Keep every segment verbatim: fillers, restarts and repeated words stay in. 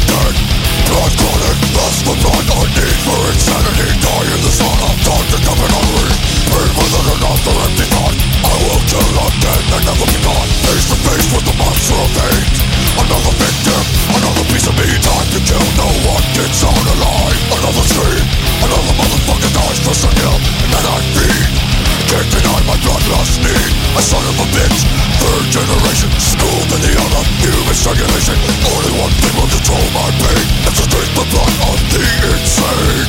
dead. Blood clotted, that's the blood I need for insanity. Die in the sauna, time to come and hungry. Pain within another empty thought. I will kill undead and never be gone. Face to face with the monster of hate. Another victim, another piece of me. Time to kill, no one gets out alive. Another scream, another motherfucker dies for some kill. And then I feed. Can't deny my bloodlust need. A son of a bitch, third generation, schooled in the art of human strangulation. Only one thing will control my pain. It's to drink the blood of the insane.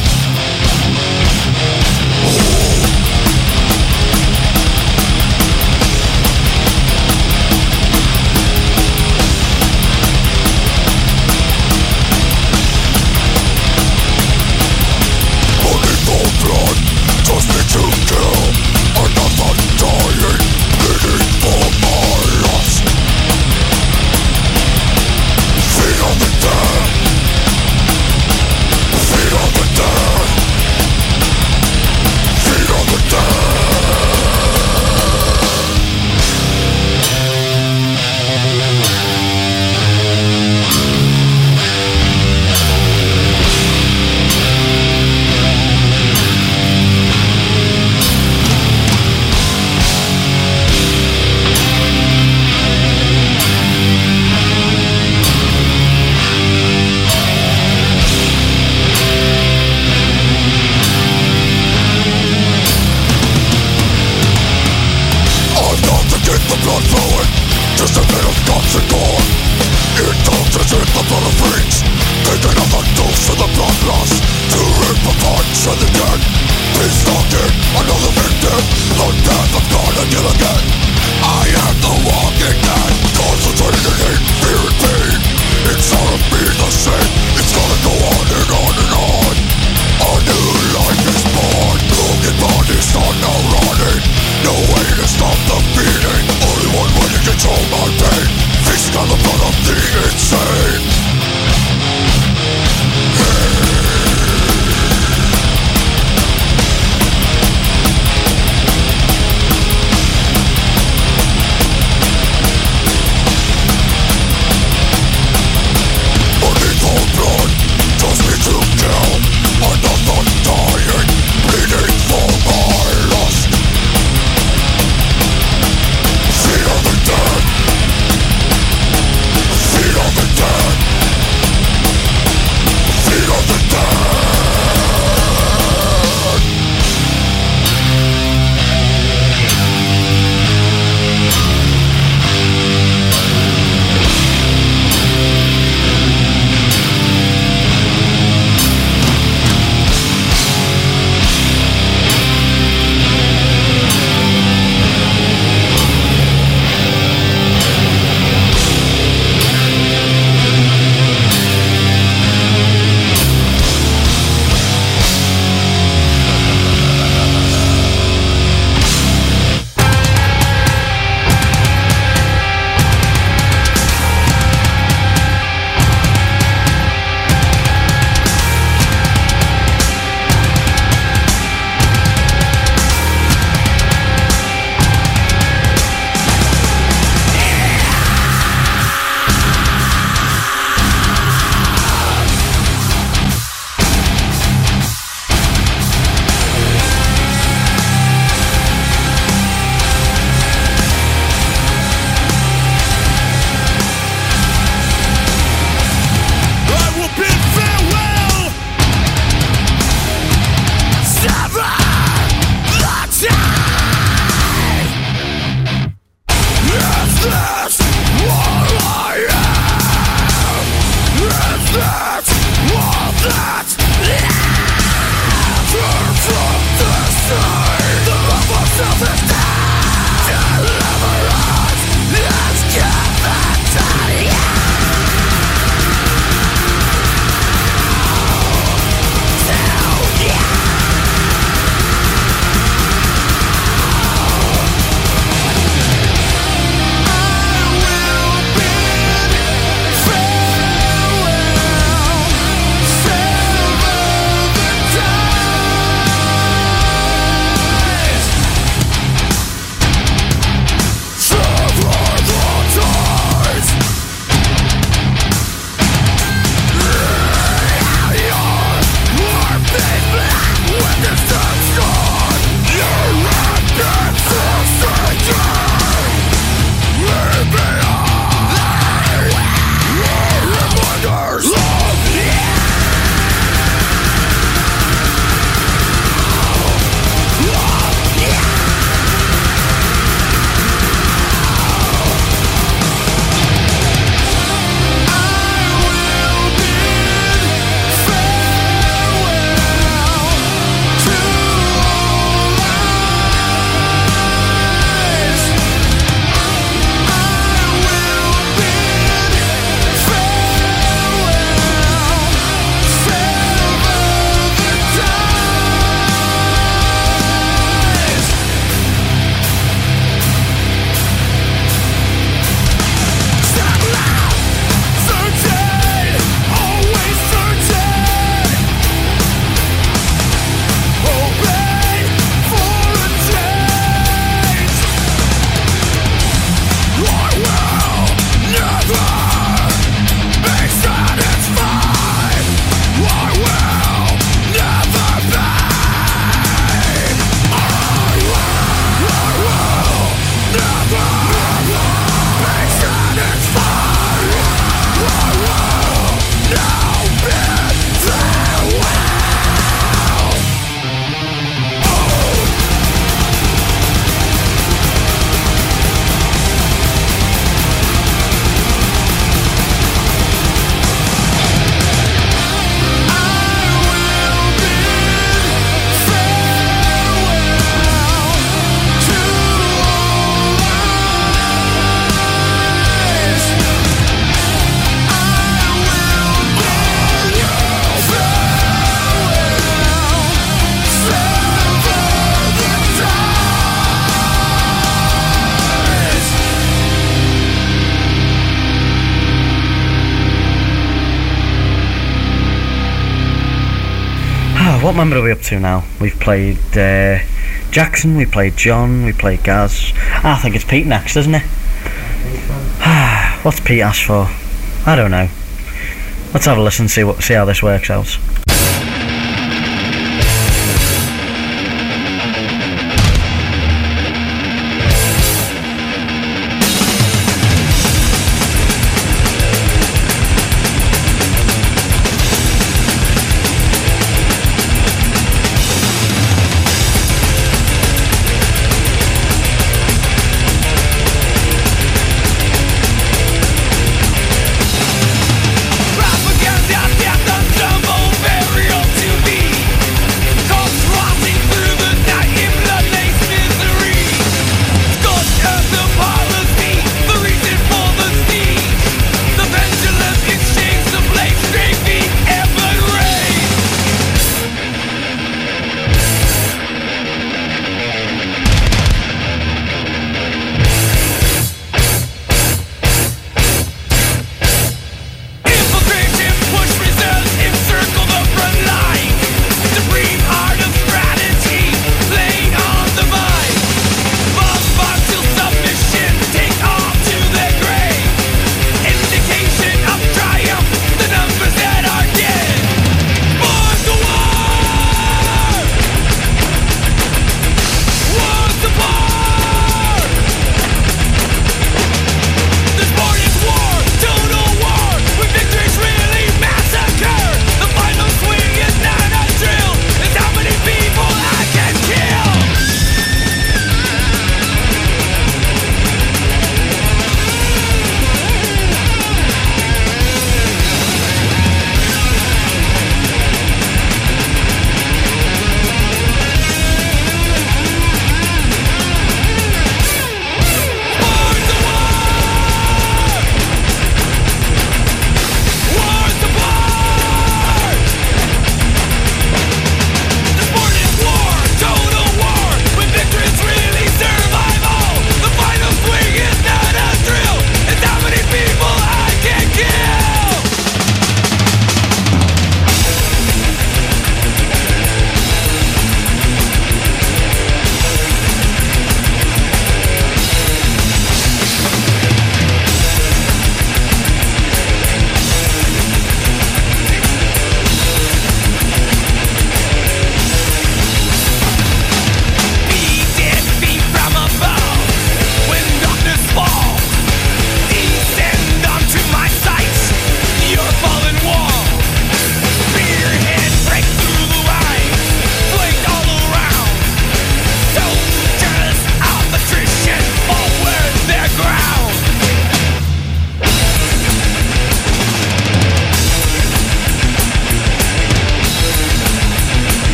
what member are we up to now? We've played uh, Jackson, we played John, we played Gaz. I think it's Pete next, isn't it? What's Pete asked for? I don't know. Let's have a listen, see what, see how this works out. Propaganda, death, and tumble, fear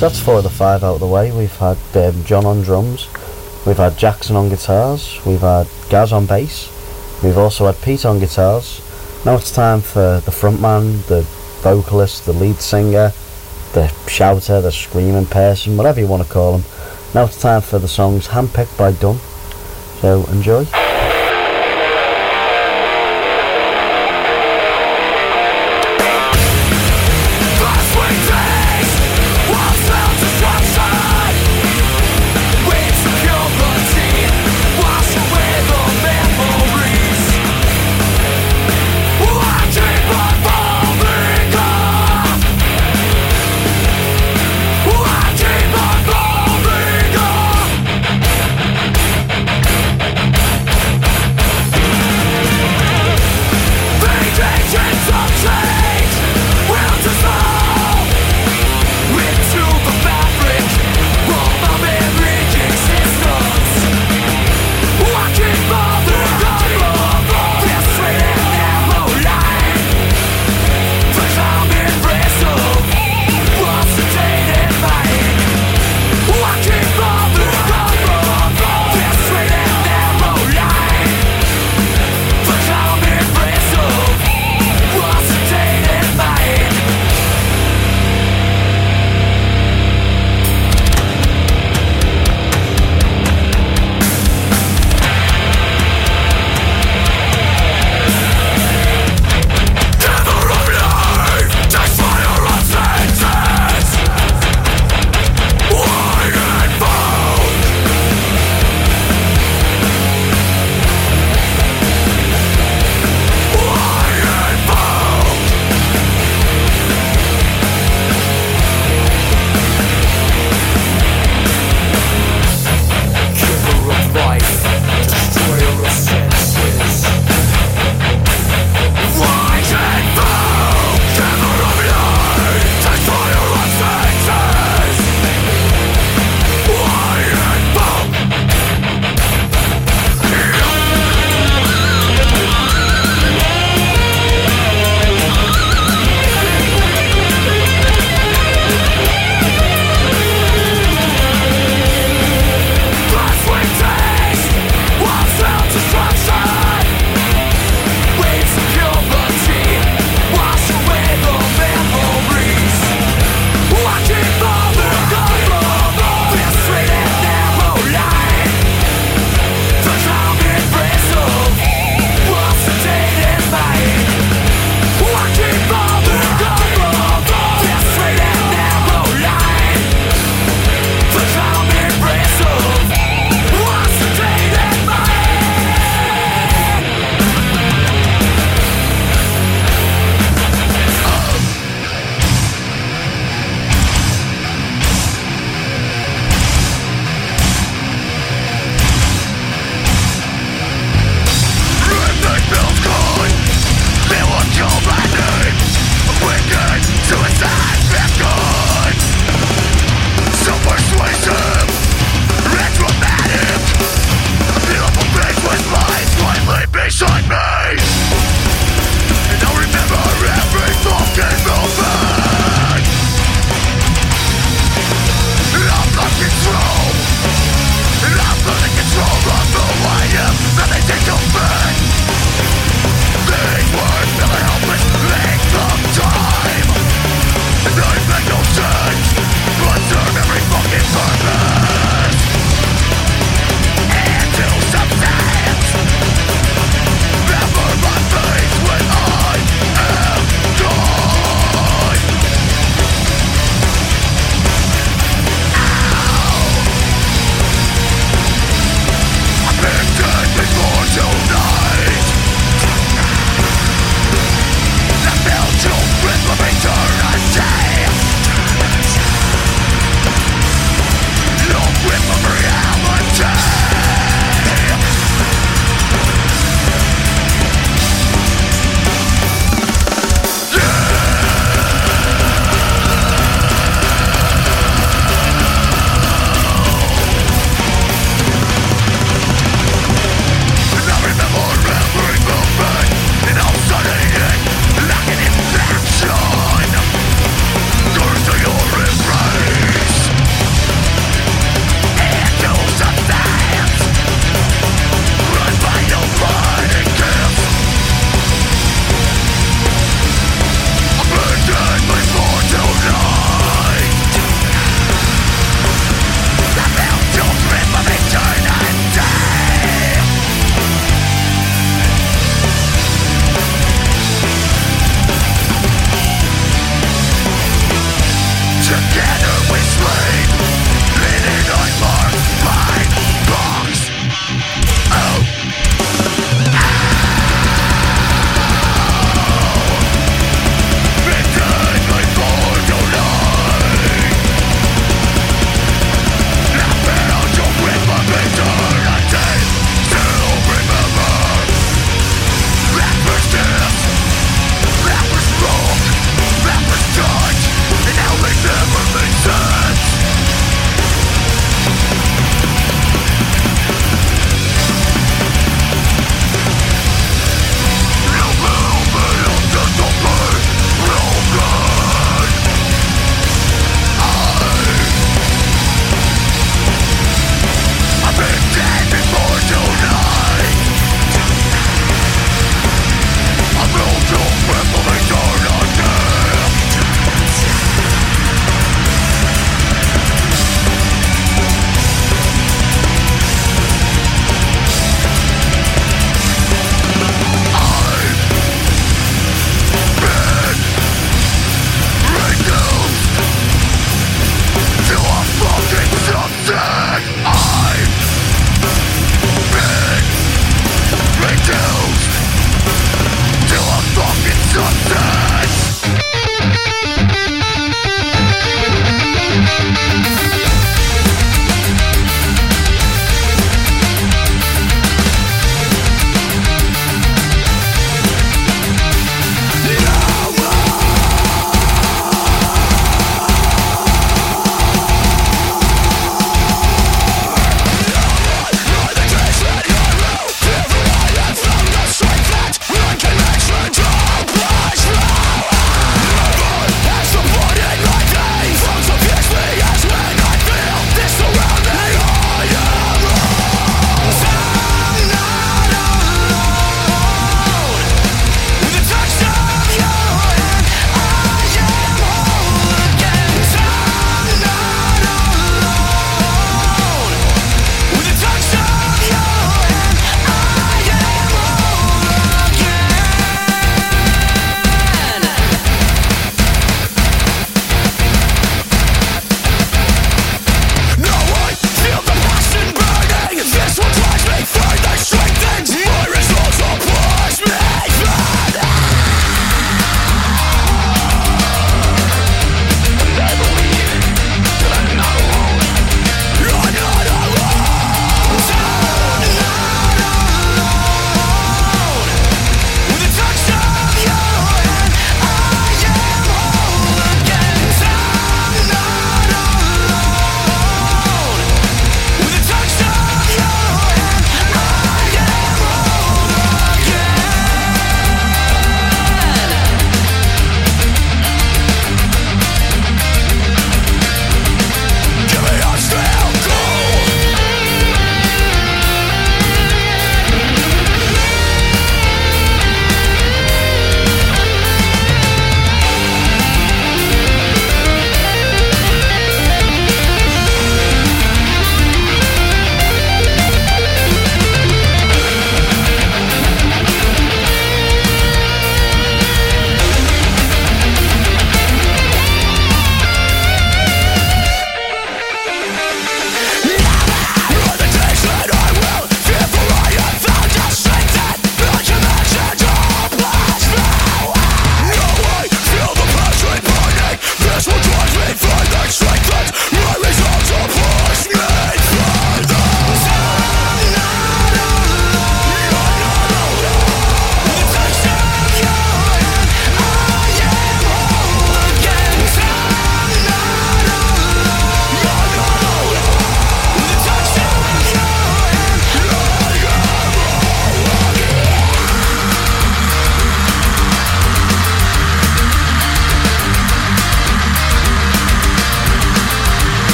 That's four of the five out of the way. We've had um, John on drums, we've had Jackson on guitars, we've had Gaz on bass, we've also had Pete on guitars. Now it's time for the frontman, the vocalist, the lead singer, the shouter, the screaming person, whatever you want to call him. Now it's time for the songs handpicked by Dunn. So enjoy. Rappers died, and now they never make sense.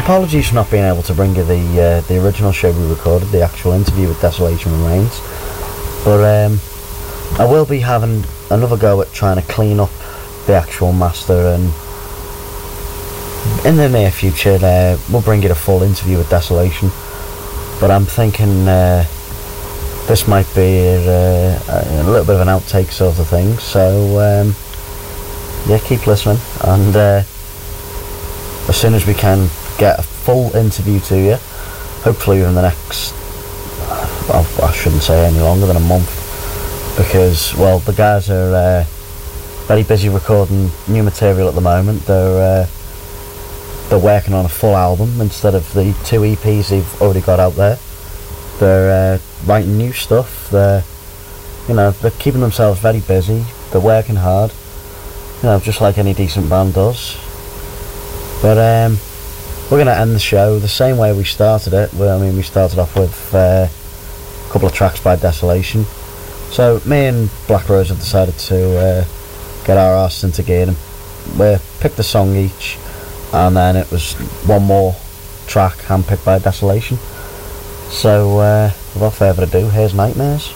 apologies for not being able to bring you the uh, the original show we recorded, the actual interview with Desolation Remains. But um, I will be having another go at trying to clean up the actual master, and in the near future uh, we'll bring you a full interview with Desolation. But I'm thinking uh, this might be a, a little bit of an outtake sort of thing, so um, yeah, keep listening, and uh, as soon as we can get a full interview to you, hopefully within the next, well, I shouldn't say any longer than a month, because, well, the guys are uh, very busy recording new material at the moment. They're uh, they're working on a full album instead of the two E Ps they've already got out there. They're uh, writing new stuff. They're, you know, they're keeping themselves very busy. They're working hard, you know, just like any decent band does. But um, we're going to end the show the same way we started it. Well, I mean, we started off with uh, a couple of tracks by Desolation. So me and Black Rose have decided to uh, get our arse into gear, and we picked a song each, and then it was one more track handpicked by Desolation. So uh, without further ado, here's Nightmares.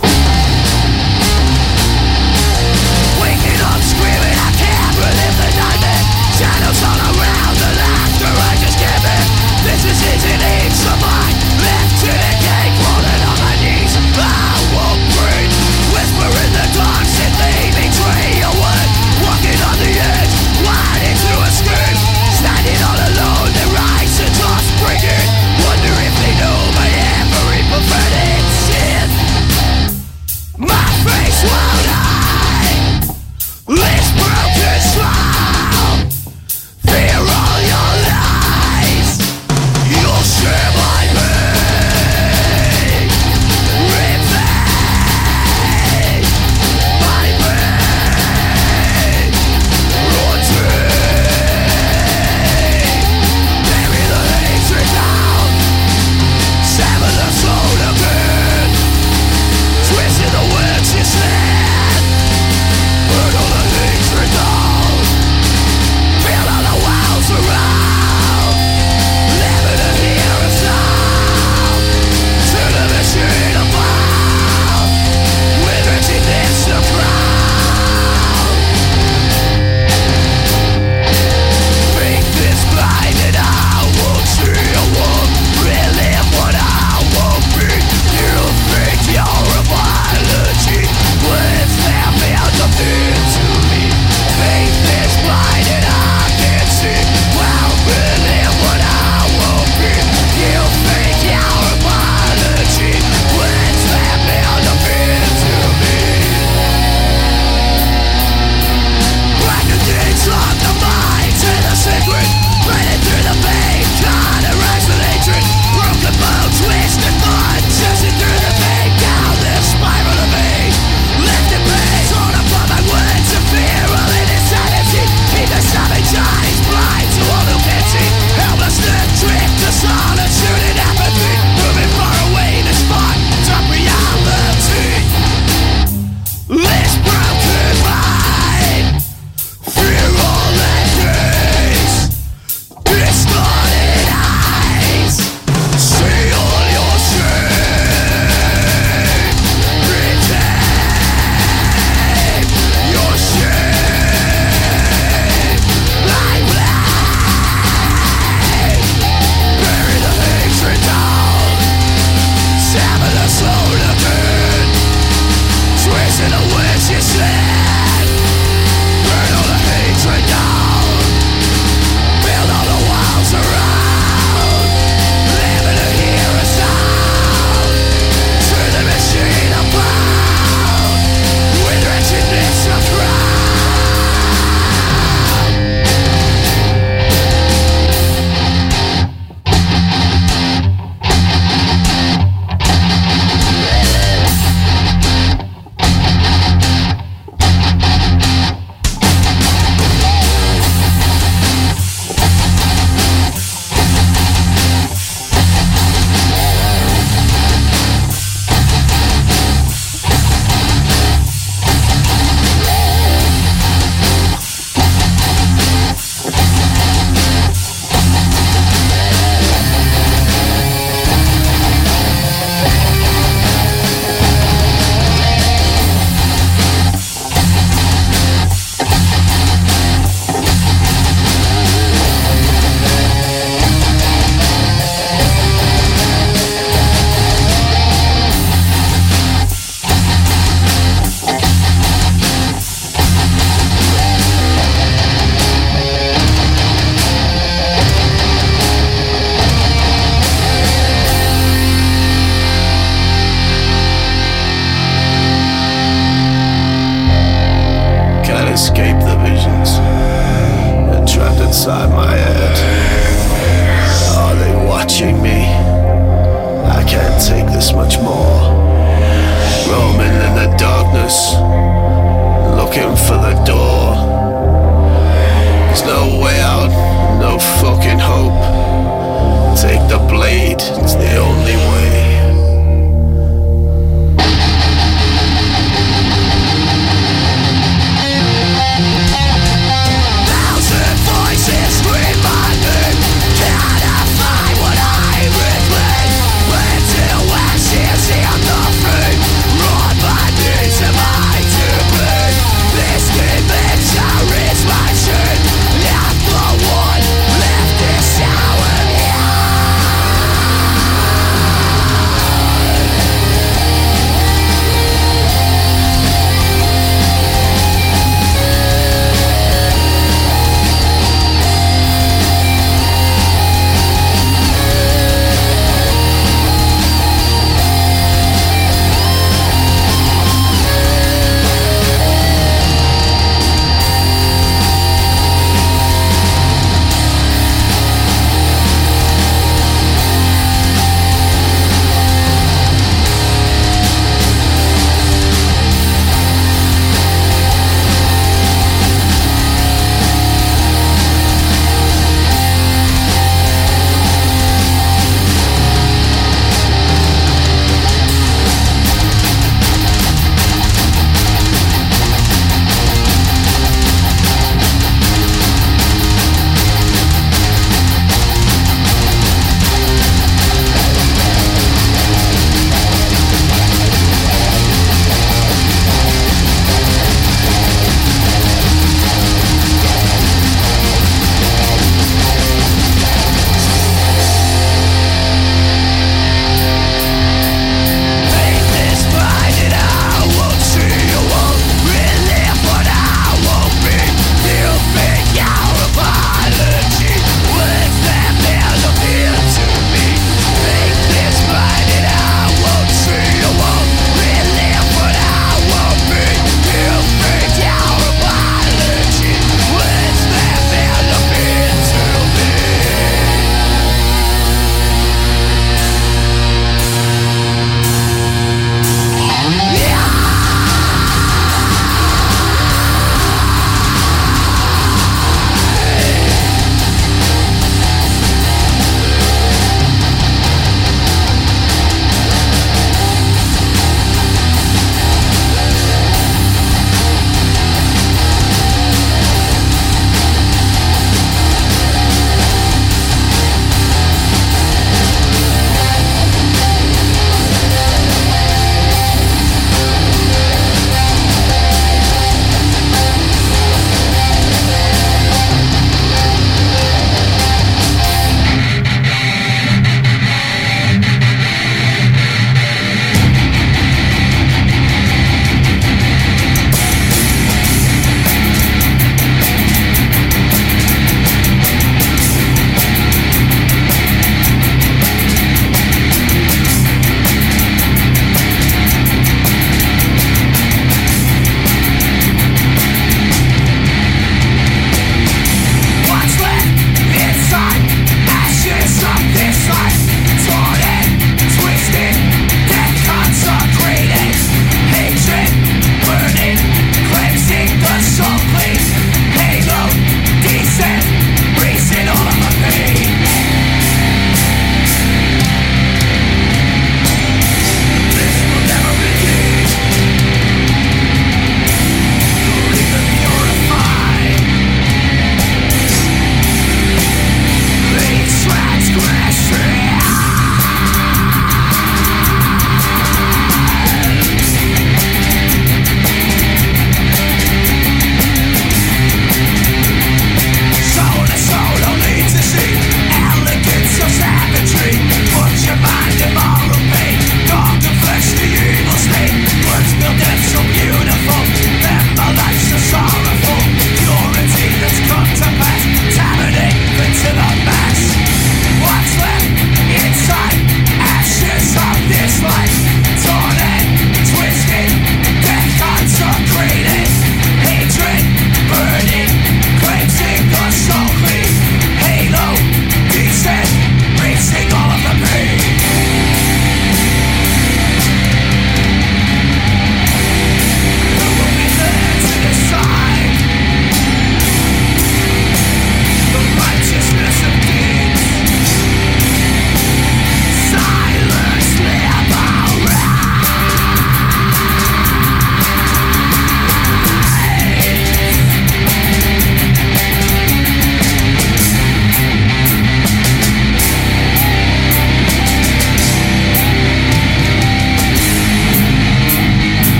Waking up screaming, I can't relive the nightmare. Shadows all around, the laughter I just give it. This is easy needs of mine, left to decay, falling on my knees. I won't breathe, whisper in the dark, simply betray your word. Walking on the edge, wide into a scream. Standing all alone, their eyes are tossed, bringing. Wonder if they know my every perverted sin. My face won't hide this broken smile. Fear all your lies. You'll share my pain. Revenge. My pain. Routine. Bury the hatred down. Sever the soul again. Twisting the words you said. Burn all the hatred down. Build all the walls around. Living in here and now. To the machine above. With emptiness to crown. Faith is blind and I won't see a won't relive what I won't be. You think you're a biology. With them out of it to me. Faith is blind and I can't see. Well, relive what I won't be. You think you're a biology. With them out of it to me. Blackened things of the mind to the secret. Running through the pain, cauterized with hatred. Broken bone, twisted thought, chasing through the pain. Down this spiral of hate. Lifting pain, torn apart by words of fear. All in insanity. Keep the savage eyes blind to all who can see. Helplessness, drift to solitude and apathy. Moving far away, this thought, top reality. This broken mind. Fear all that gaze. Distorted eyes. See all your shame. Retain your shame. Like blame. Bury the hatred down. Sever the soul again. Twisting the words you said. Burn all the hatred down. Build all the walls around. Living in here and now. To the machine above. With wretchedness of crown. inside my head. Are they watching me? I can't take this much more. Roaming in the darkness, looking for the door. There's no way out, no fucking hope. Take the blade, it's the only way. Thousand voices scream my name. Can't find what I reflect. When to ashes in the flame. On my knees am I to bleed. This dimension is my shame. Not the one left this hour here.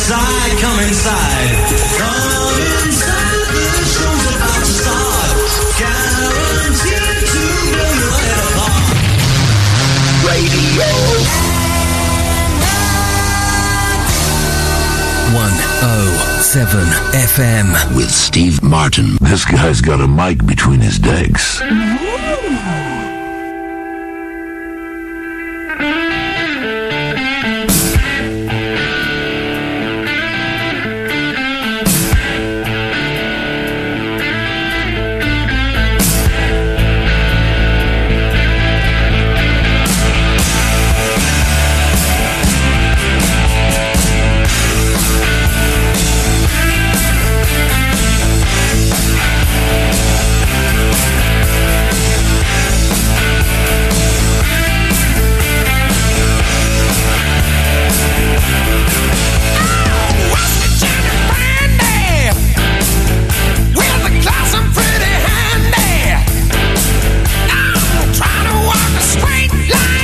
inside, come inside. Come inside, the show's about to start. Guaranteed to blow your head apart. Radio one oh seven F M with Steve Martin. This guy's got a mic between his legs.